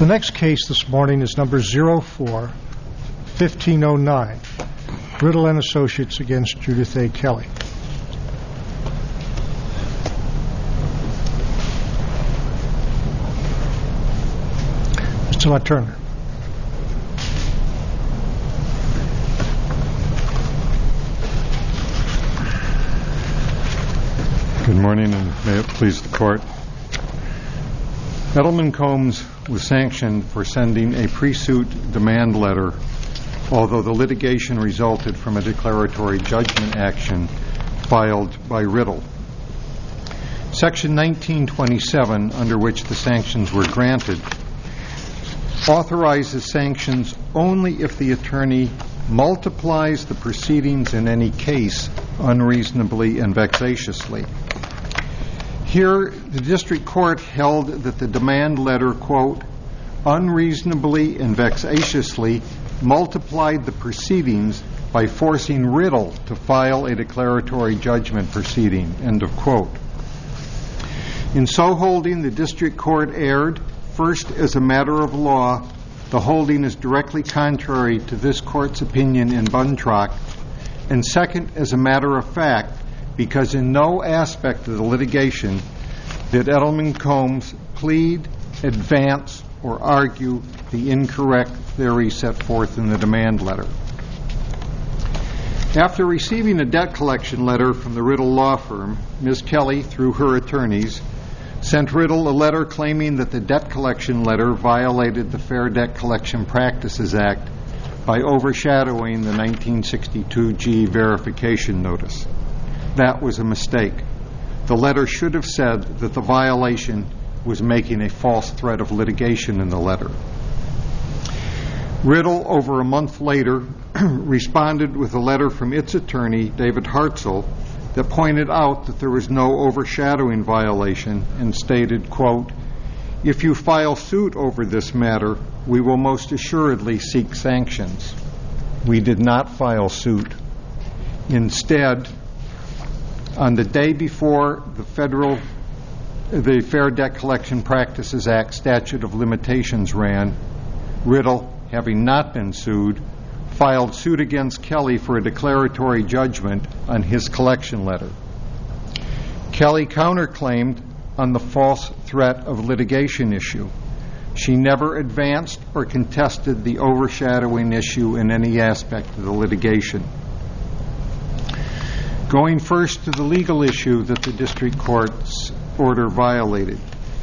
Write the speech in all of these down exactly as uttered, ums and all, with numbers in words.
The next case this morning is number zero four fifteen oh nine, Riddle and Associates against Judith A. Kelly. Mister Latourneau. Good morning, and may it please the Court. Edelman Combs was sanctioned for sending a pre-suit demand letter, although the litigation resulted from a declaratory judgment action filed by Riddle. Section nineteen twenty-seven, under which the sanctions were granted, authorizes sanctions only if the attorney multiplies the proceedings in any case unreasonably and vexatiously. Here, the district court held that the demand letter, quote, unreasonably and vexatiously multiplied the proceedings by forcing Riddle to file a declaratory judgment proceeding, end of quote. In so holding, the district court erred. First, as a matter of law, the holding is directly contrary to this court's opinion in Buntrock, and second, as a matter of fact, because in no aspect of the litigation did Edelman Combs plead, advance, or argue the incorrect theory set forth in the demand letter. After receiving a debt collection letter from the Riddle law firm, Miz Kelly, through her attorneys, sent Riddle a letter claiming that the debt collection letter violated the Fair Debt Collection Practices Act by overshadowing the nineteen sixty-two G verification notice. That was a mistake. The letter should have said that the violation was making a false threat of litigation in the letter. Riddle, over a month later, responded with a letter from its attorney, David Hartzell, that pointed out that there was no overshadowing violation and stated, quote, if you file suit over this matter, we will most assuredly seek sanctions. We did not file suit. Instead, on the day before the federal, the Fair Debt Collection Practices Act statute of limitations ran, Riddle, having not been sued, filed suit against Kelly for a declaratory judgment on his collection letter. Kelly counterclaimed on the false threat of litigation issue. She never advanced or contested the overshadowing issue in any aspect of the litigation. Going first to the legal issue that the district court's order violated.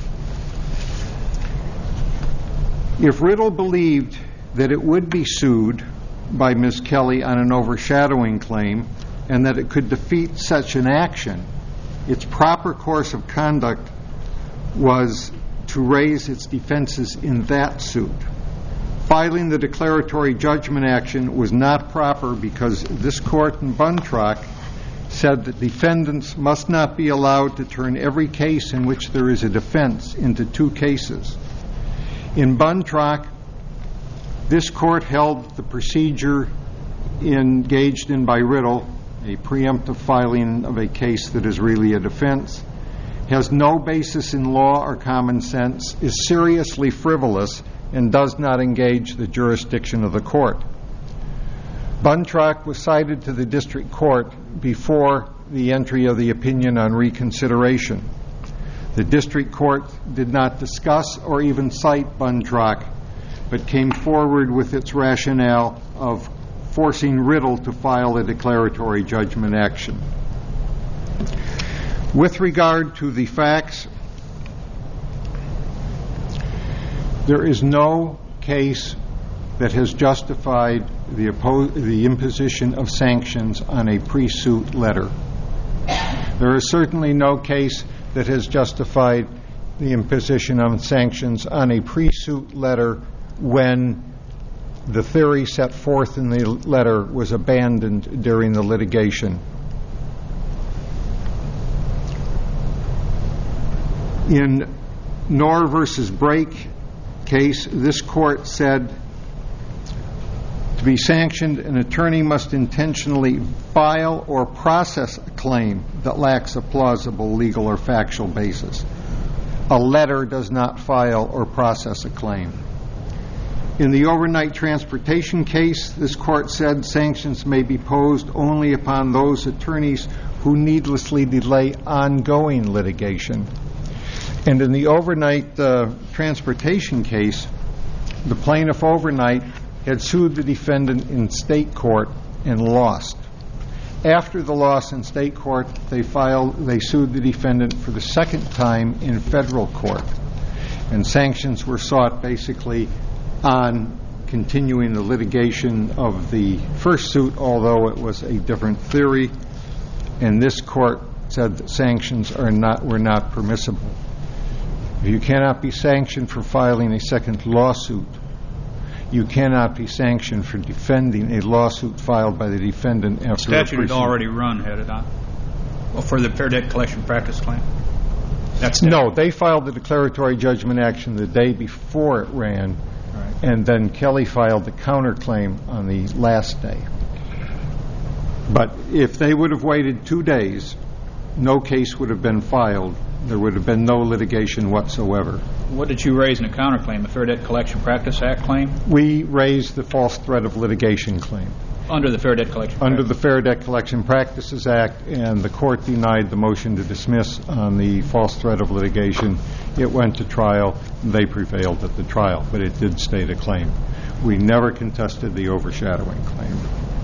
If Riddle believed that it would be sued by Miz Kelly on an overshadowing claim and that it could defeat such an action, its proper course of conduct was to raise its defenses in that suit. Filing the declaratory judgment action was not proper because this court in Buntrock said that defendants must not be allowed to turn every case in which there is a defense into two cases. In Buntrock, this court held the procedure engaged in by Riddle, a preemptive filing of a case that is really a defense, has no basis in law or common sense, is seriously frivolous, and does not engage the jurisdiction of the court. Buntrock was cited to the district court before the entry of the opinion on reconsideration. The district court did not discuss or even cite Buntrock, but came forward with its rationale of forcing Riddle to file a declaratory judgment action. With regard to the facts, there is no case that has justified the, oppo- the imposition of sanctions on a pre-suit letter. There is certainly no case that has justified the imposition of sanctions on a pre-suit letter when the theory set forth in the letter was abandoned during the litigation. In Knorr versus Brake case, this court said, to be sanctioned, an attorney must intentionally file or process a claim that lacks a plausible legal or factual basis. A letter does not file or process a claim. In the overnight transportation case, this court said sanctions may be posed only upon those attorneys who needlessly delay ongoing litigation. And in the overnight uh, transportation case, the plaintiff overnight had sued the defendant in state court and lost. After the loss in state court, they filed, they sued the defendant for the second time in federal court. And sanctions were sought basically on continuing the litigation of the first suit, although it was a different theory. And this court said that sanctions are not were not permissible. If you cannot be sanctioned for filing a second lawsuit, you cannot be sanctioned for defending a lawsuit filed by the defendant after the statute a had already run, had it not? Well, for the Fair Debt Collection Practice claim? That's no, they filed the declaratory judgment action the day before it ran, right. And then Kelly filed the counterclaim on the last day. But if they would have waited two days, no case would have been filed. There would have been no litigation whatsoever. What did you raise in a counterclaim, a Fair Debt Collection Practice Act claim? We raised the false threat of litigation claim. Under the Fair Debt Collection Under Practice. the Fair Debt Collection Practices Act, and the court denied the motion to dismiss on the false threat of litigation. It went to trial. They prevailed at the trial, but it did state a claim. We never contested the overshadowing claim.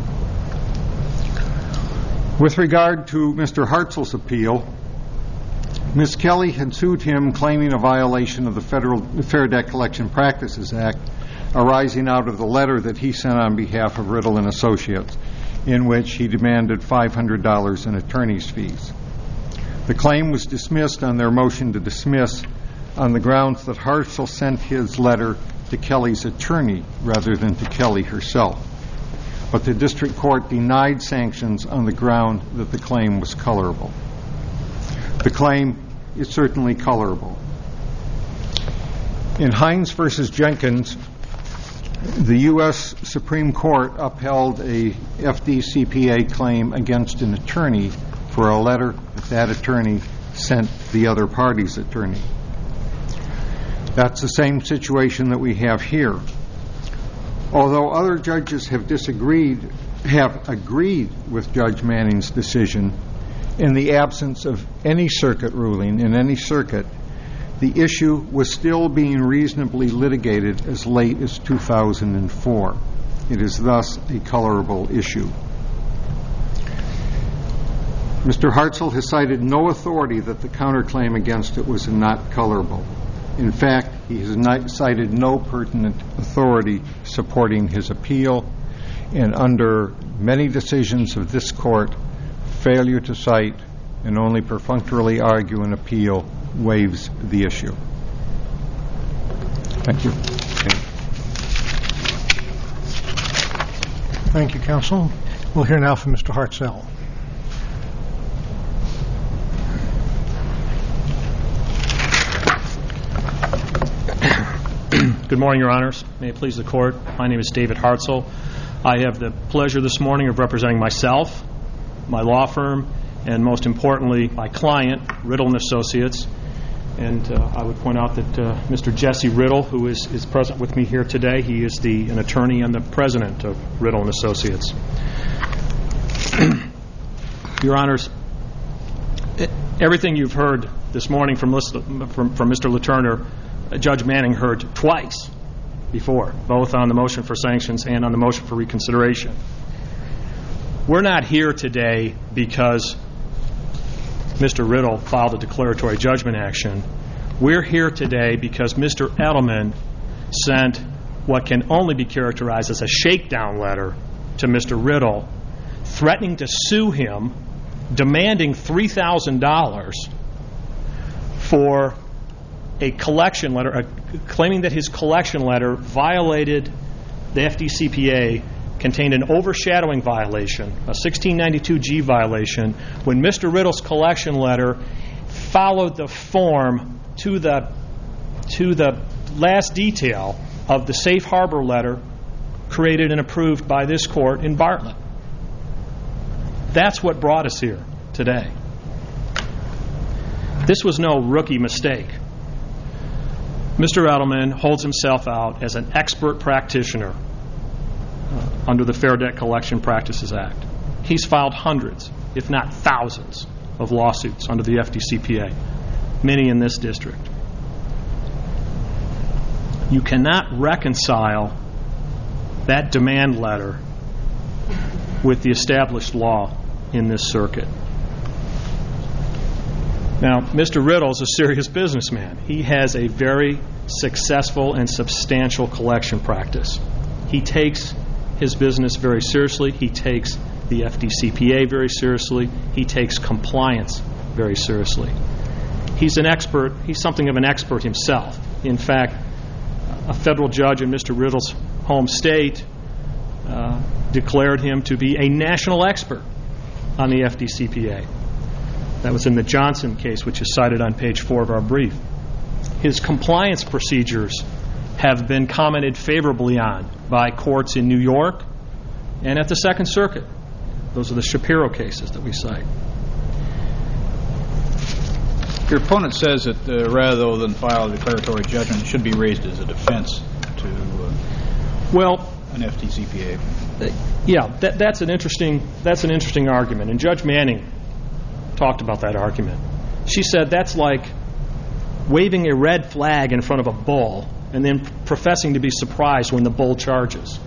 With regard to Mister Hartzell's appeal, Miz Kelly had sued him claiming a violation of the Federal Fair Debt Collection Practices Act arising out of the letter that he sent on behalf of Riddle and Associates, in which he demanded five hundred dollars in attorney's fees. The claim was dismissed on their motion to dismiss on the grounds that Hartzell sent his letter to Kelly's attorney rather than to Kelly herself. But the district court denied sanctions on the ground that the claim was colorable. The claim is certainly colorable. In Hines versus Jenkins, the U S Supreme Court upheld a F D C P A claim against an attorney for a letter that that attorney sent the other party's attorney. That's the same situation that we have here. Although other judges have disagreed, have agreed with Judge Manning's decision, in the absence of any circuit ruling in any circuit, the issue was still being reasonably litigated as late as two thousand four. It is thus a colorable issue. Mister Hartzell has cited no authority that the counterclaim against it was not colorable. In fact, he has not cited no pertinent authority supporting his appeal, and under many decisions of this court, failure to cite and only perfunctorily argue an appeal waives the issue. Thank you. Thank you, counsel. We'll hear now from Mister Hartzell. Good morning, Your Honors. May it please the Court. My name is David Hartzell. I have the pleasure this morning of representing myself, my law firm, and most importantly, my client, Riddle and Associates. And uh, I would point out that uh, Mister Jesse Riddle, who is, is present with me here today, he is the an attorney and the president of Riddle and Associates. Your Honors, it, everything you've heard this morning from, from, from Mister Letourneau, Judge Manning heard twice before, both on the motion for sanctions and on the motion for reconsideration. We're not here today because Mister Riddle filed a declaratory judgment action. We're here today because Mister Edelman sent what can only be characterized as a shakedown letter to Mister Riddle, threatening to sue him, demanding three thousand dollars for a collection letter, uh, claiming that his collection letter violated the F D C P A, contained an overshadowing violation, a sixteen ninety-two G violation, when Mister Riddle's collection letter followed the form to the to the last detail of the safe harbor letter created and approved by this court in Bartlett. That's what brought us here today. This was no rookie mistake. Mister Edelman holds himself out as an expert practitioner uh, under the Fair Debt Collection Practices Act. He's filed hundreds, if not thousands, of lawsuits under the F D C P A, many in this district. You cannot reconcile that demand letter with the established law in this circuit. Now, Mister Riddle is a serious businessman. He has a very successful and substantial collection practice. He takes his business very seriously. He takes the F D C P A very seriously. He takes compliance very seriously. He's an expert. He's something of an expert himself. In fact, a federal judge in Mister Riddle's home state uh, declared him to be a national expert on the F D C P A. That was in the Johnson case, which is cited on page four of our brief. His compliance procedures have been commented favorably on by courts in New York and at the Second Circuit. Those are the Shapiro cases that we cite. Your opponent says that uh, rather than file a declaratory judgment, it should be raised as a defense to uh, well, an F D C P A. Uh, yeah, that, that's an interesting that's an interesting argument, and Judge Manning talked about that argument. She said that's like waving a red flag in front of a bull and then professing to be surprised when the bull charges.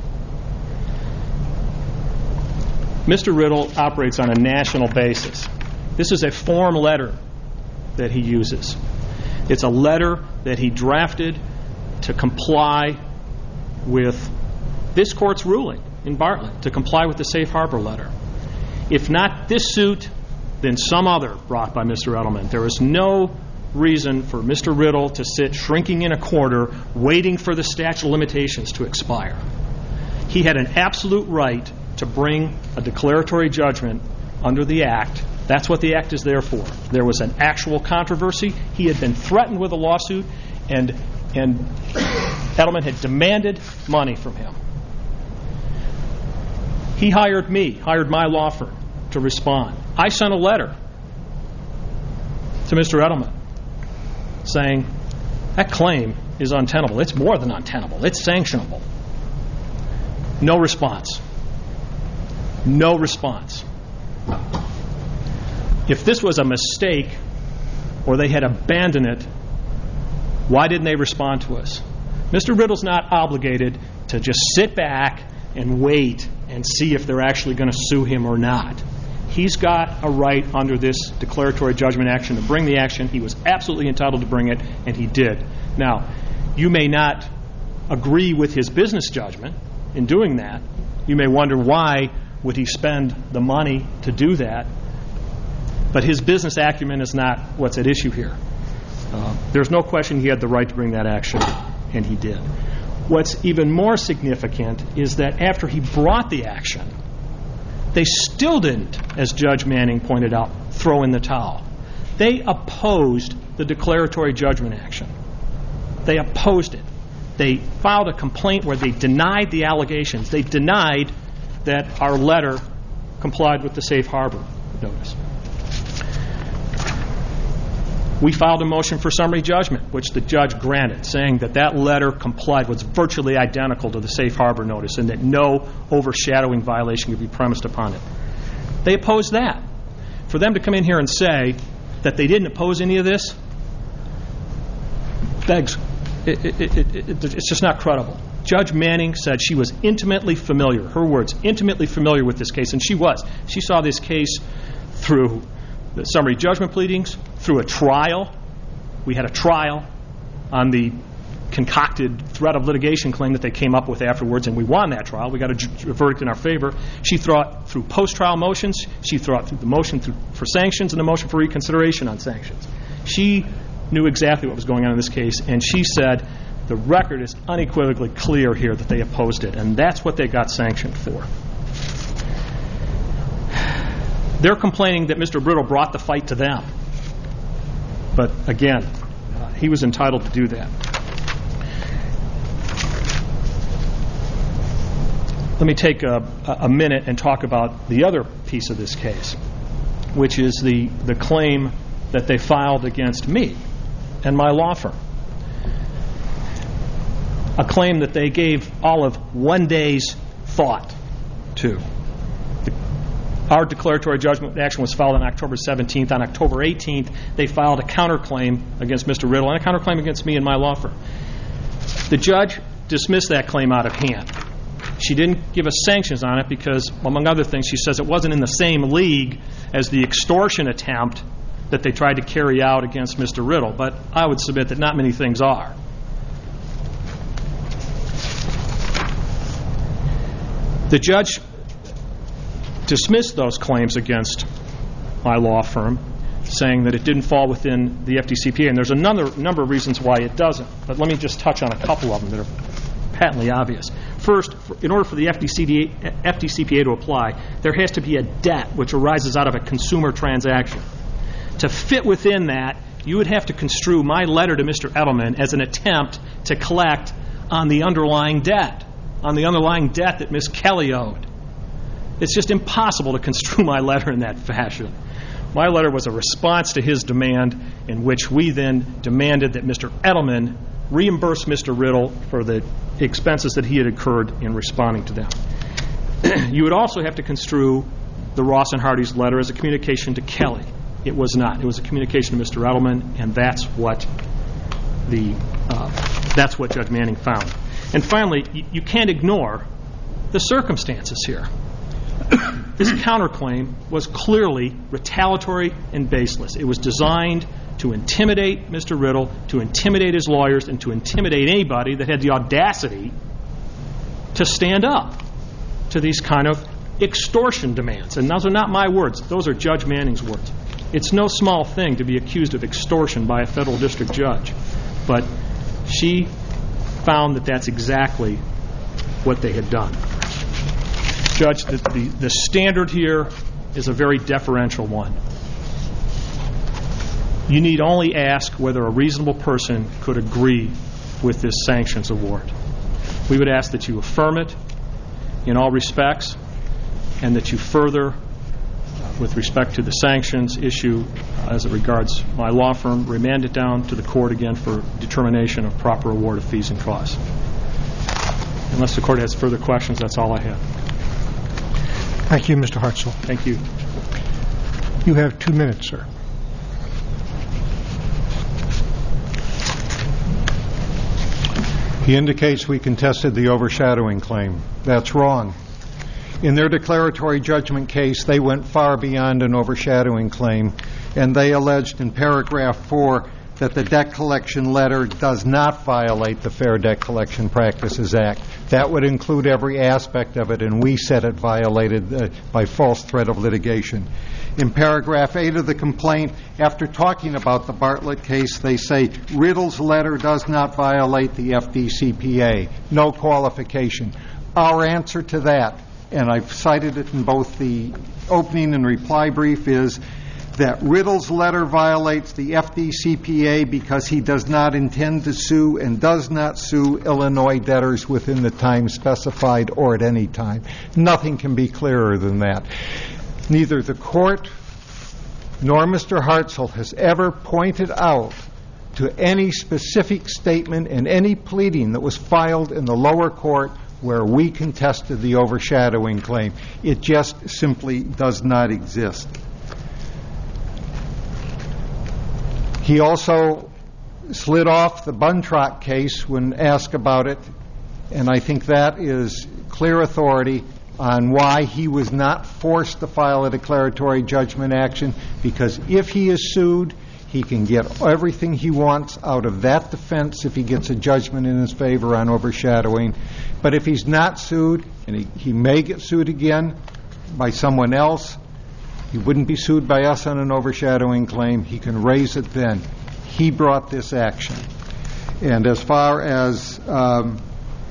Mister Riddle operates on a national basis. This is a form letter that he uses. It's a letter that he drafted to comply with this court's ruling in Bartlett, to comply with the safe harbor letter. If not this suit, then some other brought by Mister Edelman. There is no reason for Mister Riddle to sit shrinking in a corner waiting for the statute of limitations to expire. He had an absolute right to bring a declaratory judgment under the Act. That's what the Act is there for. There was an actual controversy. He had been threatened with a lawsuit, and, and Edelman had demanded money from him. He hired me, hired my law firm to respond. I sent a letter to Mister Edelman saying, that claim is untenable. It's more than untenable. It's sanctionable. No response. No response. If this was a mistake or they had abandoned it, why didn't they respond to us? Mister Riddle's not obligated to just sit back and wait and see if they're actually going to sue him or not. He's got a right under this declaratory judgment action to bring the action. He was absolutely entitled to bring it, and he did. Now, you may not agree with his business judgment in doing that. You may wonder why would he spend the money to do that. But his business acumen is not what's at issue here. Uh, there's no question he had the right to bring that action, and he did. What's even more significant is that after he brought the action, they still didn't, as Judge Manning pointed out, throw in the towel. They opposed the declaratory judgment action. They opposed it. They filed a complaint where they denied the allegations. They denied that our letter complied with the safe harbor notice. We filed a motion for summary judgment, which the judge granted, saying that that letter complied, was virtually identical to the safe harbor notice, and that no overshadowing violation could be premised upon it. They opposed that. For them to come in here and say that they didn't oppose any of this, begs, it, it, it, it, it's just not credible. Judge Manning said she was intimately familiar, her words, intimately familiar with this case, and she was. She saw this case through the summary judgment pleadings, through a trial. We had a trial on the concocted threat of litigation claim that they came up with afterwards, and we won that trial. We got a, ju- a verdict in our favor. She thought through post-trial motions. She thought through the motion through, for sanctions and the motion for reconsideration on sanctions. She knew exactly what was going on in this case, and she said the record is unequivocally clear here that they opposed it, and that's what they got sanctioned for. They're complaining that Mister Riddle brought the fight to them. But again, uh, he was entitled to do that. Let me take a, a minute and talk about the other piece of this case, which is the, the claim that they filed against me and my law firm. a claim that they gave all of one day's thought to. Our declaratory judgment action was filed on October seventeenth. On October eighteenth, they filed a counterclaim against Mister Riddle and a counterclaim against me and my law firm. The judge dismissed that claim out of hand. She didn't give us sanctions on it because, among other things, she says it wasn't in the same league as the extortion attempt that they tried to carry out against Mister Riddle. But I would submit that not many things are. The judge dismissed those claims against my law firm, saying that it didn't fall within the F D C P A. And there's a number, number of reasons why it doesn't. But let me just touch on a couple of them that are patently obvious. First, in order for the F D C P A to apply, there has to be a debt which arises out of a consumer transaction. To fit within that, you would have to construe my letter to Mister Edelman as an attempt to collect on the underlying debt, on the underlying debt that Miz Kelly owed. It's just impossible to construe my letter in that fashion. My letter was a response to his demand, in which we then demanded that Mister Edelman reimburse Mister Riddle for the expenses that he had incurred in responding to them. You would also have to construe the Ross and Hardy's letter as a communication to Kelly. It was not. It was a communication to Mister Edelman, and that's what the uh, that's what Judge Manning found. And finally, you, you can't ignore the circumstances here. This counterclaim was clearly retaliatory and baseless. It was designed to intimidate Mister Riddle, to intimidate his lawyers, and to intimidate anybody that had the audacity to stand up to these kind of extortion demands. And those are not my words. Those are Judge Manning's words. It's no small thing to be accused of extortion by a federal district judge. But she found that that's exactly what they had done. Judge, the, the, the standard here is a very deferential one. You need only ask whether a reasonable person could agree with this sanctions award. We would ask that you affirm it in all respects, and that you further, uh, with respect to the sanctions issue uh, as it regards my law firm, remand it down to the court again for determination of proper award of fees and costs. Unless the court has further questions, that's all I have. Thank you, Mister Hartzell. Thank you. You have two minutes, sir. He indicates we contested the overshadowing claim. That's wrong. In their declaratory judgment case, they went far beyond an overshadowing claim, and they alleged in paragraph four that the debt collection letter does not violate the Fair Debt Collection Practices Act. That would include every aspect of it, and we said it violated uh, by false threat of litigation. In paragraph eight of the complaint, after talking about the Bartlett case, they say Riddle's letter does not violate the F D C P A. No qualification. Our answer to that, and I've cited it in both the opening and reply brief, is that Riddle's letter violates the F D C P A because he does not intend to sue and does not sue Illinois debtors within the time specified or at any time. Nothing can be clearer than that. Neither the court nor Mister Hartzell has ever pointed out to any specific statement in any pleading that was filed in the lower court where we contested the overshadowing claim. It just simply does not exist. He also slid off the Buntrock case when asked about it, and I think that is clear authority on why he was not forced to file a declaratory judgment action, because if he is sued, he can get everything he wants out of that defense if he gets a judgment in his favor on overshadowing. But if he's not sued, and he, he may get sued again by someone else, he wouldn't be sued by us on an overshadowing claim. He can raise it then. He brought this action. And as far as um,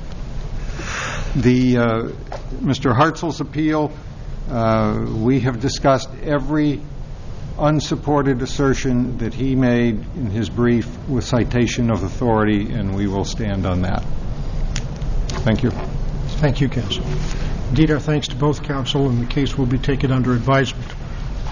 the uh, Mister Hartzell's appeal, uh, we have discussed every unsupported assertion that he made in his brief with citation of authority, and we will stand on that. Thank you. Thank you, counsel. Indeed, our thanks to both counsel, and the case will be taken under advisement.